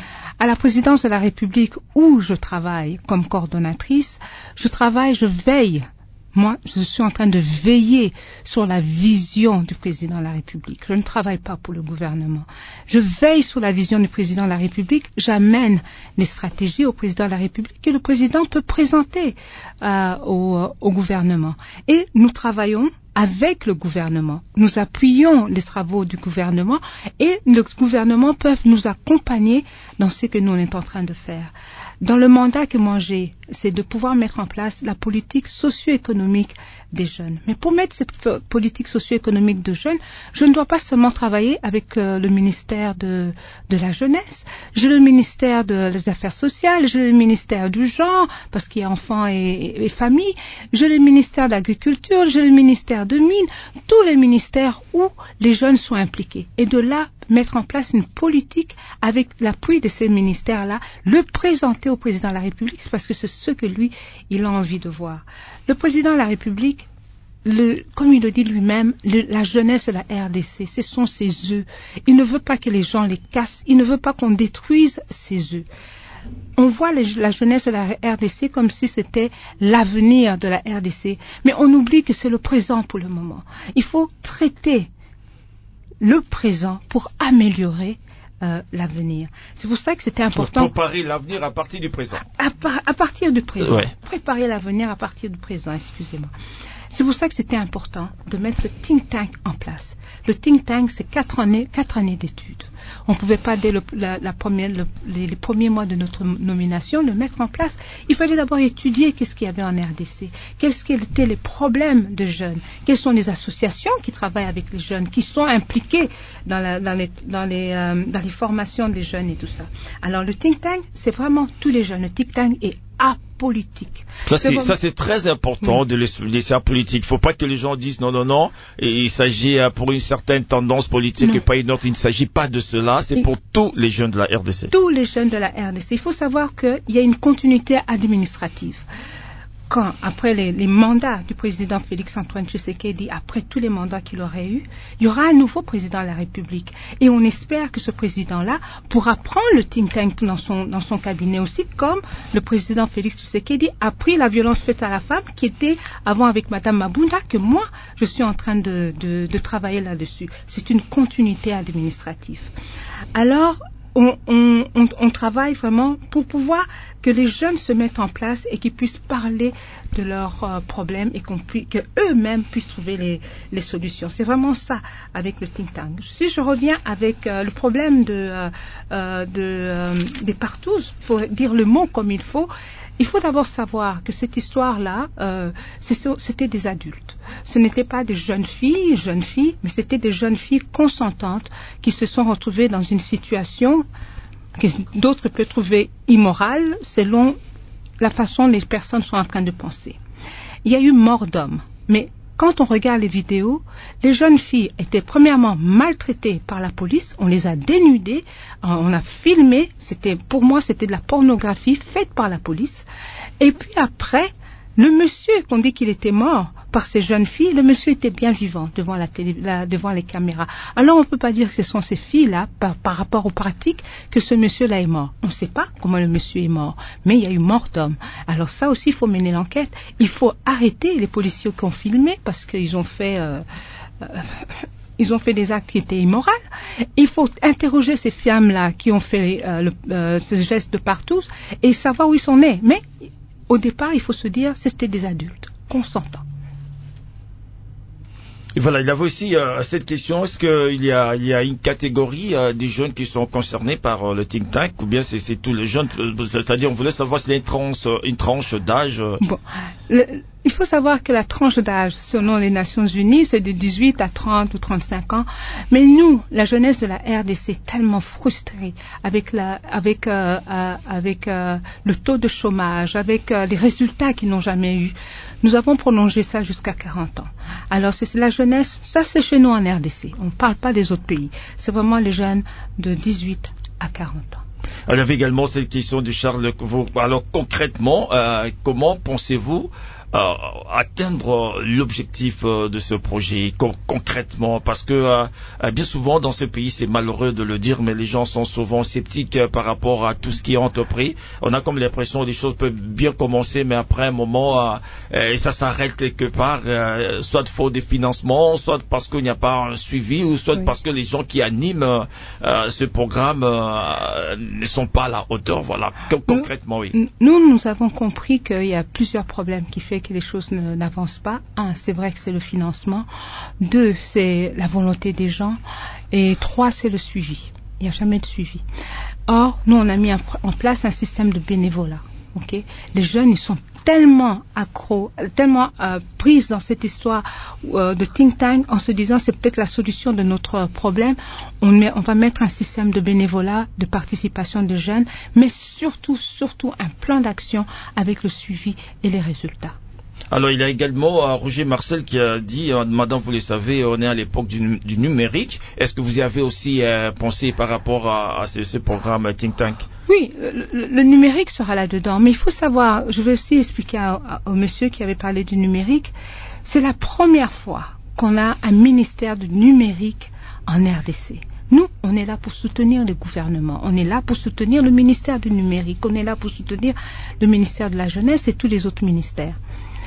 À la présidence de la République où je travaille comme coordonnatrice, je travaille, je veille. Moi, je suis en train de veiller sur la vision du président de la République. Je ne travaille pas pour le gouvernement. Je veille sur la vision du président de la République. J'amène les stratégies au président de la République que le président peut présenter euh, au, au gouvernement. Et nous travaillons avec le gouvernement. Nous appuyons les travaux du gouvernement et le gouvernement peut nous accompagner dans ce que nous on est en train de faire. Dans le mandat que moi j'ai, c'est de pouvoir mettre en place la politique socio-économique des jeunes. Mais pour mettre cette politique socio-économique de jeunes, je ne dois pas seulement travailler avec euh, le ministère de, de la jeunesse, j'ai le ministère de, des affaires sociales, j'ai le ministère du genre, parce qu'il y a enfants et, et, et familles, j'ai le ministère de l'agriculture, j'ai le ministère de mines, tous les ministères où les jeunes sont impliqués. Et de là, mettre en place une politique avec l'appui de ces ministères-là, le présenter au président de la République, parce que c'est ce que lui, il a envie de voir. Le président de la République, le, comme il le dit lui-même, le, la jeunesse de la R D C, ce sont ses œufs. Il ne veut pas que les gens les cassent, il ne veut pas qu'on détruise ses œufs. On voit les, la jeunesse de la R D C comme si c'était l'avenir de la R D C, mais on oublie que c'est le présent pour le moment. Il faut traiter le présent pour améliorer euh, l'avenir. C'est pour ça que c'était important. Pour préparer l'avenir à partir du présent. À, par, à partir du présent. Ouais. Préparer l'avenir à partir du présent, excusez-moi. C'est pour ça que c'était important de mettre le think tank en place. Le think tank, c'est quatre années, quatre années d'études. On ne pouvait pas, dès le, la, la première, le, les, les premiers mois de notre nomination, le mettre en place. Il fallait d'abord étudier qu'est-ce qu'il y avait en R D C, quels étaient les problèmes de jeunes, quelles sont les associations qui travaillent avec les jeunes, qui sont impliquées dans, la, dans, les, dans, les, euh, dans les formations des jeunes et tout ça. Alors le think tank, c'est vraiment tous les jeunes. Le think tank est apolitique. Ça c'est, ça c'est très important oui. de laisser, laisser apolitique. Il ne faut pas que les gens disent non, non, non, et il s'agit pour une certaine tendance politique non. et pas une autre. Il ne s'agit pas de cela, c'est et pour tous les jeunes de la R D C. Tous les jeunes de la R D C. Il faut savoir qu'il y a une continuité administrative. Quand, après les, les mandats du président Félix-Antoine Tshisekedi, après tous les mandats qu'il aurait eus, il y aura un nouveau président de la République. Et on espère que ce président-là pourra prendre le think tank dans son, dans son cabinet aussi, comme le président Félix Tshisekedi a pris la violence faite à la femme, qui était avant avec Madame Mabunda, que moi, je suis en train de, de, de travailler là-dessus. C'est une continuité administrative. Alors, on, on, on, on travaille vraiment pour pouvoir que les jeunes se mettent en place et qu'ils puissent parler de leurs euh, problèmes et qu'on puisse, que eux-mêmes puissent trouver les, les solutions. C'est vraiment ça avec le think tank. Si je reviens avec euh, le problème de, euh, euh, de euh, des partouzes, pour dire le mot comme il faut, il faut d'abord savoir que cette histoire-là, euh, c'était des adultes. Ce n'étaient pas des jeunes filles, jeunes filles, mais c'était des jeunes filles consentantes qui se sont retrouvées dans une situation que d'autres peuvent trouver immorale selon la façon dont les personnes sont en train de penser. Il y a eu mort d'hommes, mais quand on regarde les vidéos, les jeunes filles étaient premièrement maltraitées par la police, on les a dénudées, on a filmé, c'était, pour moi c'était de la pornographie faite par la police, et puis après, le monsieur qu'on dit qu'il était mort par ces jeunes filles, le monsieur était bien vivant devant la télé, la, devant les caméras. Alors on ne peut pas dire que ce sont ces filles-là, par, par rapport aux pratiques, que ce monsieur-là est mort. On ne sait pas comment le monsieur est mort, mais il y a eu mort d'homme. Alors ça aussi, il faut mener l'enquête. Il faut arrêter les policiers qui ont filmé parce qu'ils ont fait... Euh, euh, Ils ont fait des actes qui étaient immoraux. Il faut interroger ces femmes-là qui ont fait euh, le, euh, ce geste de partouze et savoir où ils sont nés. Mais au départ, il faut se dire que c'était des adultes consentants. Et voilà, il y avait aussi euh, cette question, est-ce qu'il y a, il y a une catégorie euh, des jeunes qui sont concernés par euh, le think tank, ou bien c'est, c'est tous les jeunes, c'est-à-dire on voulait savoir s'il y a une tranche, une tranche d'âge. Euh... Bon, le, il faut savoir que la tranche d'âge, selon les Nations Unies, c'est de dix-huit à trente ou trente-cinq ans, mais nous, la jeunesse de la R D C, tellement frustrée avec, la, avec, euh, euh, avec euh, le taux de chômage, avec euh, les résultats qu'ils n'ont jamais eus, nous avons prolongé ça jusqu'à quarante ans. Alors c'est la jeunesse, ça c'est chez nous en R D C, on ne parle pas des autres pays, c'est vraiment les jeunes de dix-huit à quarante ans. Il y avait également cette question de Charles. Alors concrètement, euh, comment pensez-vous euh, atteindre l'objectif euh, de ce projet con- concrètement, parce que euh, bien souvent dans ce pays, c'est malheureux de le dire, mais les gens sont souvent sceptiques euh, par rapport à tout ce qui est entrepris. On a comme l'impression que les choses peuvent bien commencer, mais après un moment, euh, euh, ça s'arrête quelque part, euh, soit faute de financement, soit parce qu'il n'y a pas un suivi, ou soit oui. parce que les gens qui animent euh, ce programme euh, ne sont pas à la hauteur. Voilà, Con- concrètement, oui. Nous, nous avons compris qu'il y a plusieurs problèmes qui font que les choses ne, n'avancent pas. Un, c'est vrai que c'est le financement. Deux, c'est la volonté des gens. Et trois, c'est le suivi. Il n'y a jamais de suivi. Or, nous, on a mis en, en place un système de bénévolat. Okay? Les jeunes, ils sont tellement accros, tellement euh, prises dans cette histoire euh, de think tank en se disant c'est peut-être la solution de notre problème. On, met, on va mettre un système de bénévolat, de participation des jeunes, mais surtout, surtout un plan d'action avec le suivi et les résultats. Alors, il y a également euh, Roger Marcel qui a dit, euh, madame, vous le savez, on est à l'époque du, du numérique. Est-ce que vous y avez aussi euh, pensé par rapport à, à ce, ce programme Think Tank? Oui, le, le numérique sera là-dedans. Mais il faut savoir, je vais aussi expliquer à, à, au monsieur qui avait parlé du numérique, c'est la première fois qu'on a un ministère du numérique en R D C. Nous, on est là pour soutenir le gouvernement, on est là pour soutenir le ministère du numérique, on est là pour soutenir le ministère de la jeunesse et tous les autres ministères.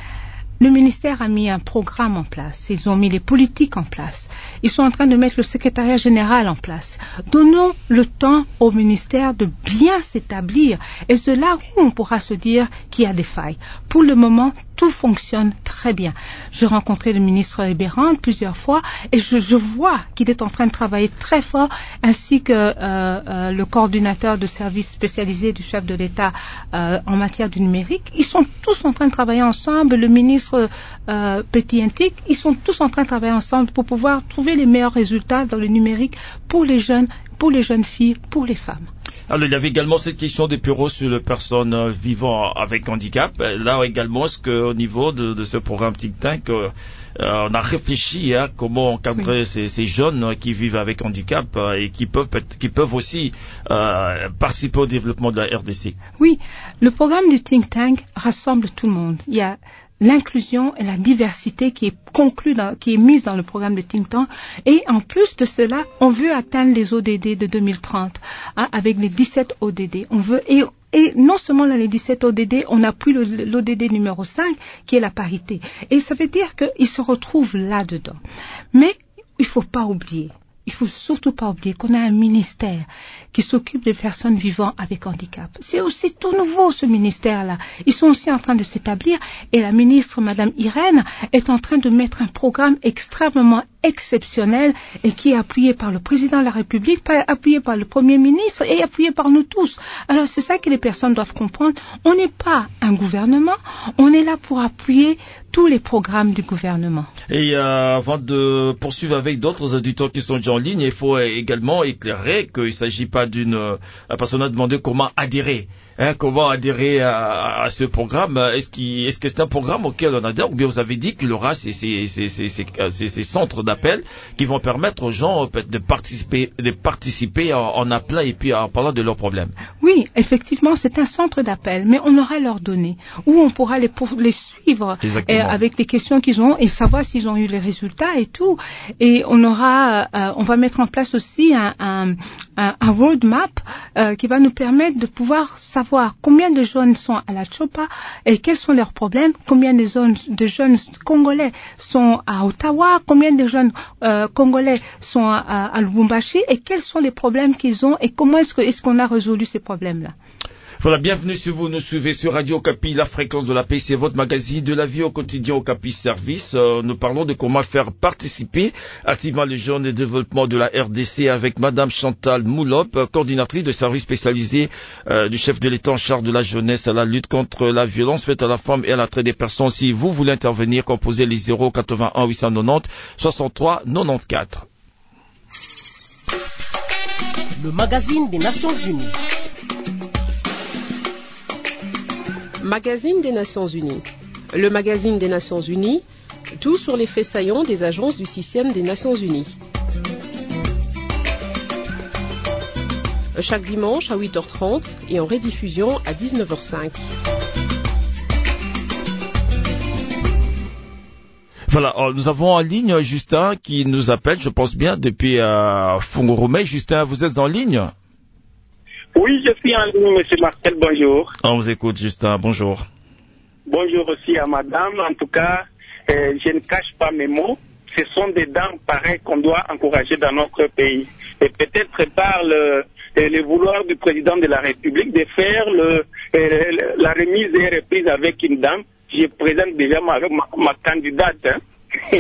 Le ministère a mis un programme en place, ils ont mis les politiques en place, ils sont en train de mettre le secrétariat général en place. Donnons le temps au ministère de bien s'établir et c'est là où on pourra se dire qu'il y a des failles. Pour le moment, tout fonctionne très bien. J'ai rencontré le ministre Ebérand plusieurs fois et je, je vois qu'il est en train de travailler très fort ainsi que euh, euh, le coordinateur de services spécialisés du chef de l'État euh, en matière du numérique. Ils sont tous en train de travailler ensemble, le ministre Euh, Petit Intic, ils sont tous en train de travailler ensemble pour pouvoir trouver les meilleurs résultats dans le numérique pour les jeunes, pour les jeunes filles, pour les femmes. Alors, il y avait également cette question des bureaux sur les personnes euh, vivant avec handicap. Là également, est-ce qu'au niveau de, de ce programme Think Tank, euh, euh, on a réfléchi à comment encadrer oui. ces, ces jeunes qui vivent avec handicap euh, et qui peuvent, qui peuvent aussi euh, participer au développement de la R D C? Oui, le programme du Think Tank rassemble tout le monde. Il y a l'inclusion et la diversité qui est conclue, dans, qui est mise dans le programme de Think Tank. Et en plus de cela, on veut atteindre les O D D de deux mille trente, hein, avec les dix-sept O D D. On veut, et, et non seulement dans les dix-sept O D D, on appuie l'O D D numéro cinq, qui est la parité. Et ça veut dire qu'ils se retrouvent là-dedans. Mais il faut pas oublier il faut surtout pas oublier qu'on a un ministère qui s'occupe des personnes vivant avec handicap. C'est aussi tout nouveau, ce ministère-là. Ils sont aussi en train de s'établir et la ministre, Madame Irène, est en train de mettre un programme extrêmement exceptionnel et qui est appuyé par le président de la République, appuyé par le Premier ministre et appuyé par nous tous. Alors c'est ça que les personnes doivent comprendre. On n'est pas un gouvernement, on est là pour appuyer tous les programmes du gouvernement. Et euh, avant de poursuivre avec d'autres auditeurs qui sont déjà en ligne, il faut également éclairer qu'il ne s'agit pas d'une... Euh, parce qu'on a demandé comment adhérer. Hein, comment adhérer à, à ce programme. Est-ce, qu'il, est-ce que c'est un programme auquel on adhère ou bien vous avez dit qu'il y aura ces, ces, ces, ces, ces, ces, ces centres d'appel qui vont permettre aux gens de participer, de participer en, en appelant et puis en parlant de leurs problèmes? Oui, effectivement, c'est un centre d'appel, mais on aura leurs données où on pourra les, pour, les suivre euh, avec les questions qu'ils ont et savoir s'ils ont eu les résultats et tout. Et on aura, euh, on va mettre en place aussi un, un, un, un roadmap euh, qui va nous permettre de pouvoir savoir combien de jeunes sont à la Chopa et quels sont leurs problèmes, combien de jeunes, de jeunes congolais sont à Ottawa, combien de jeunes euh, congolais sont à, à Lubumbashi et quels sont les problèmes qu'ils ont et comment est-ce, que, est-ce qu'on a résolu ces problèmes-là. Voilà, bienvenue si vous nous suivez sur Radio Okapi, la fréquence de la paix, c'est votre magazine de la vie au quotidien Okapi Service. Euh, nous parlons de comment faire participer activement les jeunes et développement de la R D C avec Madame Chantal Moulop, coordinatrice de service spécialisé euh, du chef de l'État en charge de la jeunesse à la lutte contre la violence faite à la femme et à la traite des personnes. Si vous voulez intervenir, composez les zéro quatre-vingt-un huit cent quatre-vingt-dix soixante-trois quatre-vingt-quatorze. Le magazine des Nations Unies. Magazine des Nations Unies. Le magazine des Nations Unies, tout sur les faits saillants des agences du système des Nations Unies. Chaque dimanche à huit heures trente et en rediffusion à dix-neuf heures cinq. Voilà, nous avons en ligne Justin qui nous appelle, je pense bien, depuis euh, Fongoromé. Justin, vous êtes en ligne? Oui, je suis en ligne, monsieur Marcel, bonjour. On vous écoute, Justin, bonjour. Bonjour aussi à madame. En tout cas, euh, je ne cache pas mes mots. Ce sont des dents pareilles qu'on doit encourager dans notre pays. Et peut-être par le, le vouloir du président de la République de faire le, euh, la remise et reprise avec une dame, je présente déjà ma, ma, ma candidate. Hein.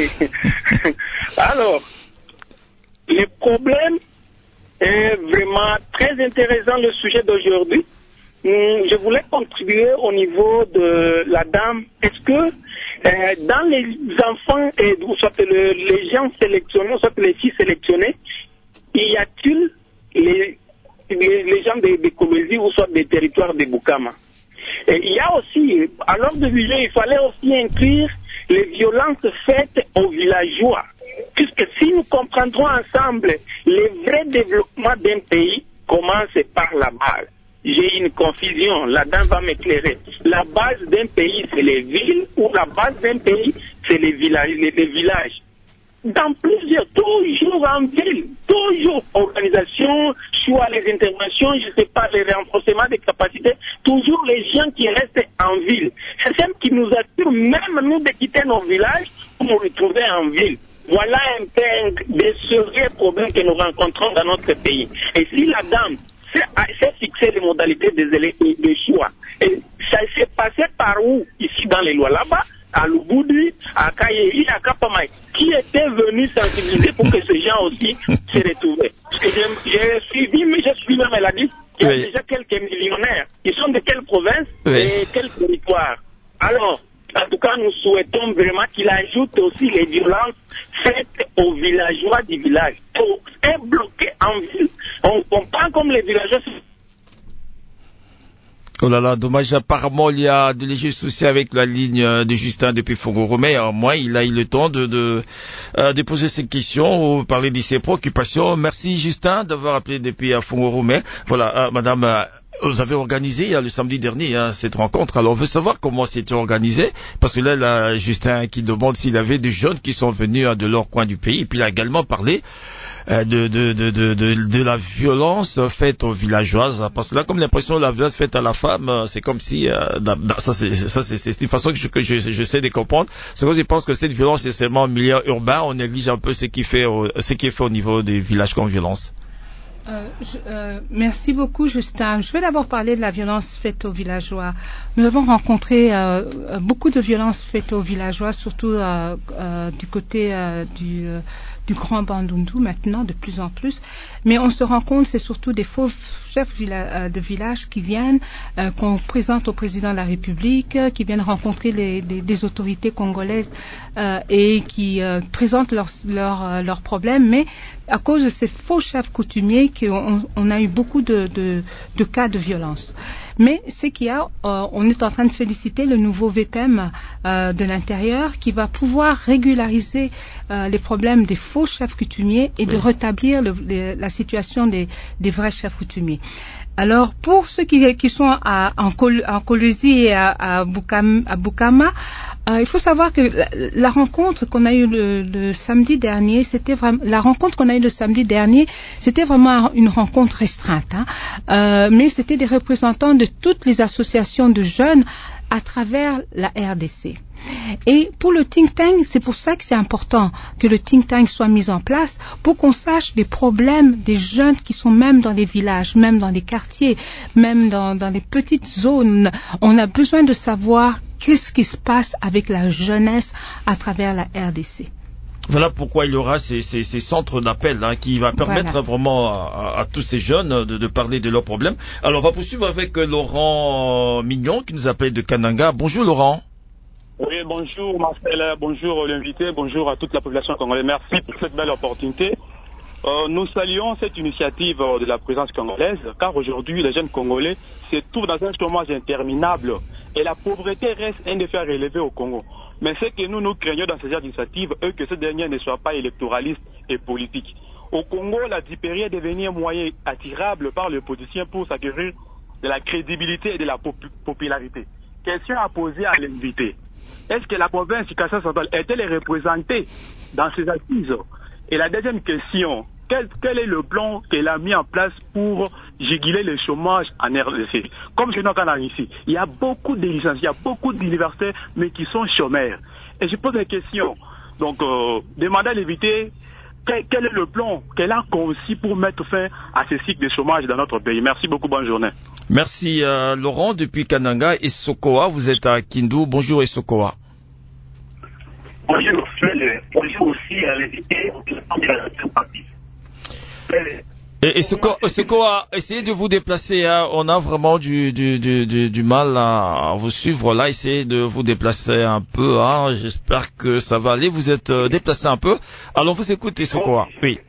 Alors, les problèmes... est vraiment très intéressant le sujet d'aujourd'hui. Je voulais contribuer au niveau de la dame. Est-ce que euh, dans les enfants, et, soit le, les gens sélectionnés, soit les filles sélectionnées, y a-t-il les, les, les gens de, de Kolwezi ou soit des territoires de Bukama? Et il y a aussi, à l'ordre du jour, il fallait aussi inclure les violences faites aux villageois. Puisque si nous comprendrons ensemble le vrai développement d'un pays commence par la base. J'ai une confusion, la dame va m'éclairer. La base d'un pays, c'est les villes, ou la base d'un pays, c'est les villages. Les, les villages. Dans plusieurs, toujours en ville, toujours organisation, choix les interventions, je ne sais pas, les renforcements des capacités, toujours les gens qui restent en ville. C'est ça qui nous assure, même nous, de quitter nos villages pour nous retrouver en ville. Voilà un peu des sérieux problèmes que nous rencontrons dans notre pays. Et si la dame s'est fixé les modalités des, des choix, et ça s'est passé par où? Ici dans les lois là-bas, à Lubudi, à Kayehi, à Kapamai, qui étaient venus sensibiliser pour que ces gens aussi se retrouvent. Parce que j'ai suivi, mais je suis même, elle a dit, il y a oui. déjà quelques millionnaires. Ils sont de quelle province oui. et quel territoire? Alors, en tout cas, nous souhaitons vraiment qu'il ajoute aussi les violences faites aux villageois du village. Pour être bloqué en ville, on comprend comme les villageois. Oh là là, dommage, apparemment il y a de légers soucis avec la ligne de Justin depuis Fongoromé. Au moins il a eu le temps de, de, euh, de poser ses questions ou parler de ses préoccupations. Merci Justin d'avoir appelé depuis Fongoromé. Voilà, euh, madame, euh, vous avez organisé euh, le samedi dernier hein, cette rencontre. Alors on veut savoir comment c'était organisé, parce que là, là Justin qui demande s'il y avait des jeunes qui sont venus euh, de leur coin du pays. Et puis il a également parlé de, de, de, de, de, de la violence faite aux villageoises. Parce que là, comme l'impression de la violence faite à la femme, c'est comme si, euh, ça c'est, ça c'est, c'est une façon que je, que je, j'essaie de comprendre. C'est que je pense que cette violence est seulement en milieu urbain, on néglige un peu ce qui fait au, ce qui est fait au niveau des villages comme violence. Euh, je, euh, merci beaucoup, Justin. Je vais d'abord parler de la violence faite aux villageois. Nous avons rencontré euh, beaucoup de violences faites aux villageois, surtout euh, euh, du côté euh, du, euh, du Grand Bandundu maintenant, de plus en plus. Mais on se rend compte, c'est surtout des faux chefs de village qui viennent, euh, qu'on présente au président de la République, euh, qui viennent rencontrer les, les, des autorités congolaises euh, et qui euh, présentent leurs leur, euh, leur problèmes. Mais à cause de ces faux chefs coutumiers, qu'on on a eu beaucoup de, de, de cas de violence. Mais ce qu'il y a, euh, on est en train de féliciter le nouveau V P M euh, de l'intérieur qui va pouvoir régulariser euh, les problèmes des faux chefs coutumiers et de rétablir le, le, la situation des, des vrais chefs coutumiers. Alors, pour ceux qui, qui sont à, en, Col, en Colosie et à, à, Bukama, à Bukama euh, il faut savoir que la, la rencontre qu'on a eue le, le samedi dernier, c'était vraiment la rencontre qu'on a eue le samedi dernier, c'était vraiment une rencontre restreinte, hein, euh, mais c'était des représentants de toutes les associations de jeunes à travers la R D C. Et pour le think tank, c'est pour ça que c'est important que le think tank soit mis en place pour qu'on sache les problèmes des jeunes qui sont même dans les villages, même dans les quartiers, même dans, dans les petites zones. On a besoin de savoir qu'est-ce qui se passe avec la jeunesse à travers la R D C. Voilà pourquoi il y aura ces, ces, ces centres d'appel hein, qui va permettre voilà. vraiment à, à, à tous ces jeunes de, de parler de leurs problèmes. Alors on va poursuivre avec Laurent Mignon qui nous appelle de Kananga. Bonjour Laurent. Oui, bonjour Marcel, bonjour l'invité, bonjour à toute la population congolaise. Merci pour cette belle opportunité. Euh, nous saluons cette initiative de la présidence congolaise, car aujourd'hui les jeunes Congolais se trouvent dans un chômage interminable et la pauvreté reste un défi à relever au Congo. Mais ce que nous nous craignons dans ces initiatives est que ces dernières ne soient pas électoralistes et politiques. Au Congo, la Dipérie est devenue un moyen attirable par les politiciens pour s'acquérir de la crédibilité et de la pop popularité. Question à poser à l'invité. Est-ce que la province du Kassai central est-elle représentée dans ces assises? Et la deuxième question, quel, quel est le plan qu'elle a mis en place pour juguler le chômage en R D C? Comme je n'entends ici, il y a beaucoup de licenciés, il y a beaucoup d'universités, mais qui sont chômeurs. Et je pose la question, donc, euh, demander à l'invité, quel, quel est le plan qu'elle a conçu pour mettre fin à ce cycle de chômage dans notre pays? Merci beaucoup, bonne journée. Merci euh, Laurent depuis Kananga et Sokoa, vous êtes à Kindu. Bonjour et Sokoa. Bonjour, bonjour aussi à l'invité de la deuxième partie. Et, et Sokoa, essayez de vous déplacer, hein. On a vraiment du, du, du, du, du mal à, à vous suivre là, essayez de vous déplacer un peu, hein. J'espère que ça va aller, vous êtes euh, déplacé un peu. Alors vous écoutez Sokoa, oui.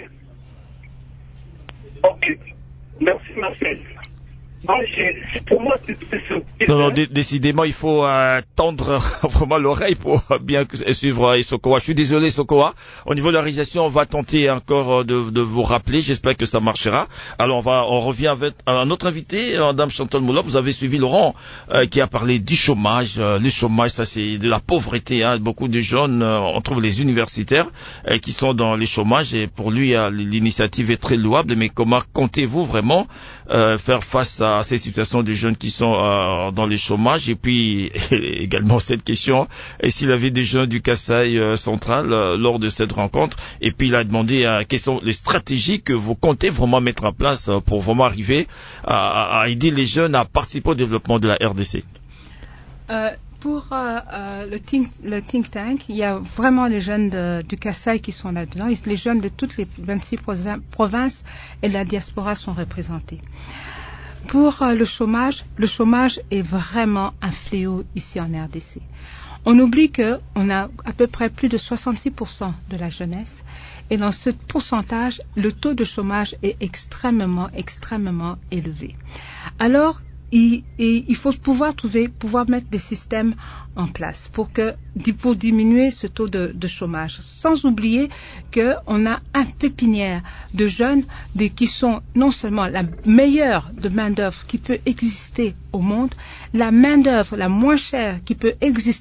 Ok, merci Marcel. Pour moi, c'est non, non, d décidément, il faut euh, tendre vraiment l'oreille pour bien suivre Sokoa. Je suis désolé, Sokoa. Au niveau de la réalisation, on va tenter encore de, de vous rappeler. J'espère que ça marchera. Alors, on va, on revient avec un autre invité, Madame Chantal Moula. Vous avez suivi Laurent, euh, qui a parlé du chômage. Euh, le chômage, ça, c'est de la pauvreté. Hein. Beaucoup de jeunes, euh, on trouve les universitaires euh, qui sont dans les chômages. Et pour lui, euh, l'initiative est très louable. Mais comment comptez-vous vraiment euh, faire face à à ces situations des jeunes qui sont euh, dans les chômages et puis et également cette question, et s'il avait des jeunes du Kassai euh, central euh, lors de cette rencontre, et puis il a demandé euh, quelles sont les stratégies que vous comptez vraiment mettre en place euh, pour vraiment arriver à, à aider les jeunes à participer au développement de la R D C. Euh, pour euh, euh, le, think, le think tank, il y a vraiment les jeunes de, du Kassai qui sont là-dedans, les jeunes de toutes les vingt-six provinces et de la diaspora sont représentés. Pour euh, le chômage, le chômage est vraiment un fléau ici en R D C. On oublie qu'on a à peu près plus de soixante-six pour cent de la jeunesse et dans ce pourcentage, le taux de chômage est extrêmement, extrêmement élevé. Alors, il, il, il faut pouvoir trouver, pouvoir mettre des systèmes en place pour que, pour diminuer ce taux de, de chômage. Sans oublier qu'on a un pépinière de jeunes de, qui sont non seulement la meilleure de main-d'œuvre qui peut exister au monde, la main-d'œuvre la moins chère qui peut exister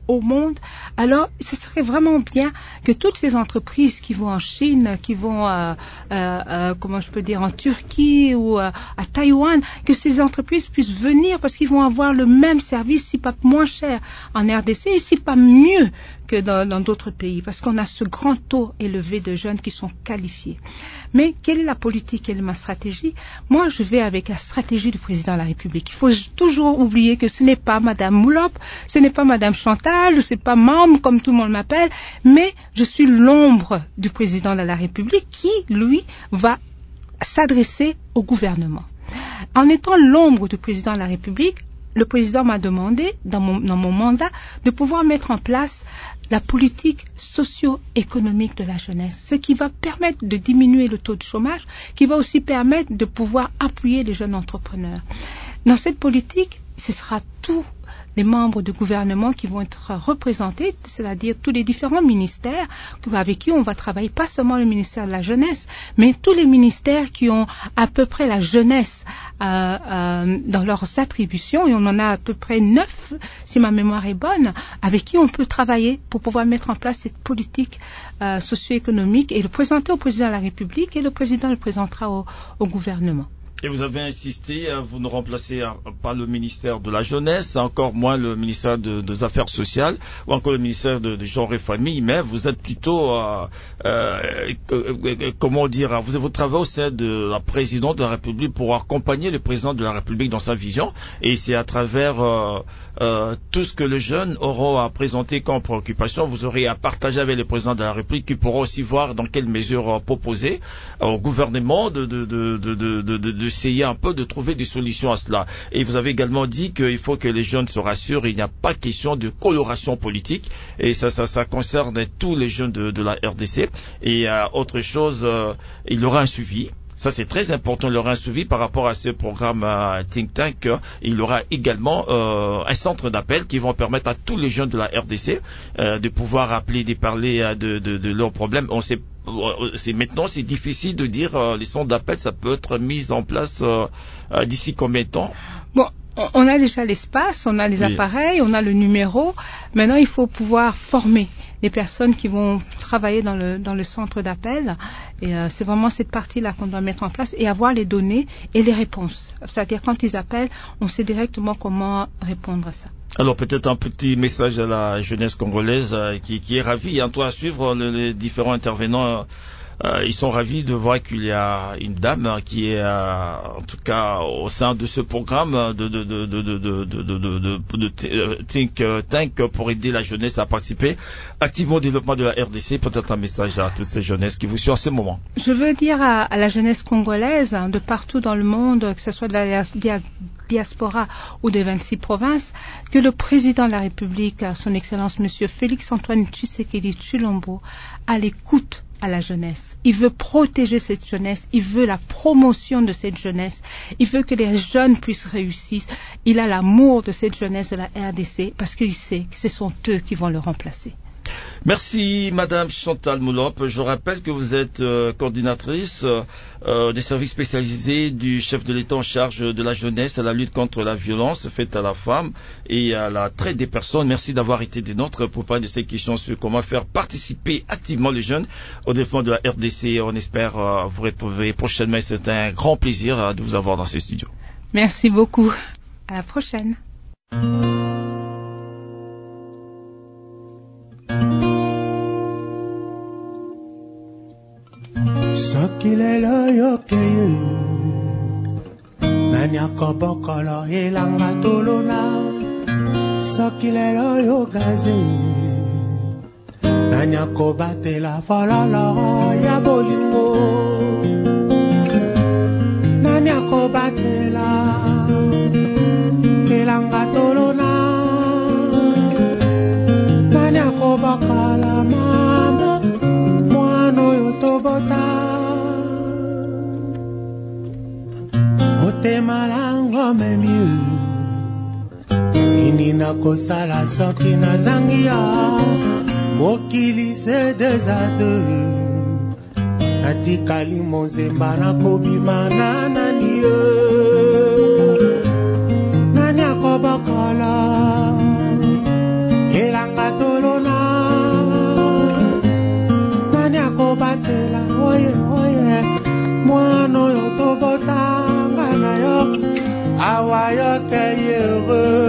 au monde, alors ce serait vraiment bien que toutes les entreprises qui vont en Chine, qui vont, euh, euh, euh, comment je peux dire, en Turquie ou euh, à Taïwan, que ces entreprises puissent venir parce qu'ils vont avoir le même service, si pas moins cher en R D C et si pas mieux que dans, dans d'autres pays, parce qu'on a ce grand taux élevé de jeunes qui sont qualifiés. Mais quelle est la politique, quelle est ma stratégie? Moi, je vais avec la stratégie du président de la République. Il faut toujours oublier que ce n'est pas Madame Moulop, ce n'est pas Madame Chantal, ce n'est pas membre, comme tout le monde m'appelle, mais je suis l'ombre du président de la République qui, lui, va s'adresser au gouvernement. En étant l'ombre du président de la République, le président m'a demandé, dans mon, dans mon mandat, de pouvoir mettre en place la politique socio-économique de la jeunesse, ce qui va permettre de diminuer le taux de chômage, qui va aussi permettre de pouvoir appuyer les jeunes entrepreneurs. Dans cette politique, ce sera tous les membres du gouvernement qui vont être représentés, c'est-à-dire tous les différents ministères avec qui on va travailler, pas seulement le ministère de la jeunesse, mais tous les ministères qui ont à peu près la jeunesse euh, euh, dans leurs attributions, et on en a à peu près neuf, si ma mémoire est bonne, avec qui on peut travailler pour pouvoir mettre en place cette politique euh, socio-économique et le présenter au président de la République, et le président le présentera au, au gouvernement. Et vous avez insisté, vous ne remplacez pas le ministère de la jeunesse, encore moins le ministère de, des Affaires sociales, ou encore le ministère de, de genre et famille, mais vous êtes plutôt, euh, euh, euh, comment dire, vous, vous travaillez au sein de la présidente de la République pour accompagner le président de la République dans sa vision, et c'est à travers euh, euh, tout ce que les jeunes auront à présenter comme préoccupation, vous aurez à partager avec le président de la République qui pourra aussi voir dans quelle mesure euh, proposer au gouvernement de, de, de, de, de, de, de essayer un peu de trouver des solutions à cela. Et vous avez également dit qu'il faut que les jeunes se rassurent, il n'y a pas question de coloration politique, et ça, ça, ça concerne tous les jeunes de, de la R D C. Et euh, autre chose, euh, il y aura un suivi. Ça, c'est très important, il y aura un suivi par rapport à ce programme euh, Think Tank. Euh, il y aura également euh, un centre d'appel qui va permettre à tous les jeunes de la R D C euh, de pouvoir appeler, de parler euh, de, de, de leurs problèmes. On sait, c'est maintenant, c'est difficile de dire euh, les centres d'appel, ça peut être mis en place euh, euh, d'ici combien de temps? Bon, on a déjà l'espace, on a les oui. appareils, on a le numéro. Maintenant, il faut pouvoir former les personnes qui vont travailler dans le dans le centre d'appel. Et euh, c'est vraiment cette partie-là qu'on doit mettre en place et avoir les données et les réponses. C'est-à-dire quand ils appellent, on sait directement comment répondre à ça. Alors peut-être un petit message à la jeunesse congolaise euh, qui, qui est ravie, hein, toi à suivre le, les différents intervenants. Euh, Euh, ils sont ravis de voir qu'il y a une dame qui est, euh, en tout cas, au sein de ce programme de, de, de, de, de, de, de, de, de, de Think Tank pour aider la jeunesse à participer activement au développement de la R D C. Peut-être un message à toutes ces jeunesses qui vous suivent en ce moment. Je veux dire à, à la jeunesse congolaise, hein, de partout dans le monde, que ce soit de la dia- diaspora ou des vingt-six provinces, que le président de la République, son Excellence Monsieur Félix Antoine Tshisekedi Tshilombo, à l'écoute à la jeunesse. Il veut protéger cette jeunesse, il veut la promotion de cette jeunesse, il veut que les jeunes puissent réussir. Il a l'amour de cette jeunesse de la R D C parce qu'il sait que ce sont eux qui vont le remplacer. Merci Madame Chantal Moulop. Je rappelle que vous êtes euh, coordinatrice euh, des services spécialisés du chef de l'État en charge de la jeunesse, à la lutte contre la violence faite à la femme et à la traite des personnes. Merci d'avoir été des nôtres pour parler de ces questions sur comment faire participer activement les jeunes au développement de la R D C. On espère euh, vous retrouver prochainement. C'est un grand plaisir euh, de vous avoir dans ce studio. Merci beaucoup. À la prochaine. Soki lelo yokeyo nani akobokolo elanga tolona soki lelo yogaze nani akobatela falala ya bolingo nani akobatela elanga tolona nani akobakala mama mwana oyo tobota motema lango memieux nini nakosala soki nazangi ya mokili se deux à deux natikali mozemba nakobima na nani ye nani akobakala elanga soyez heureux.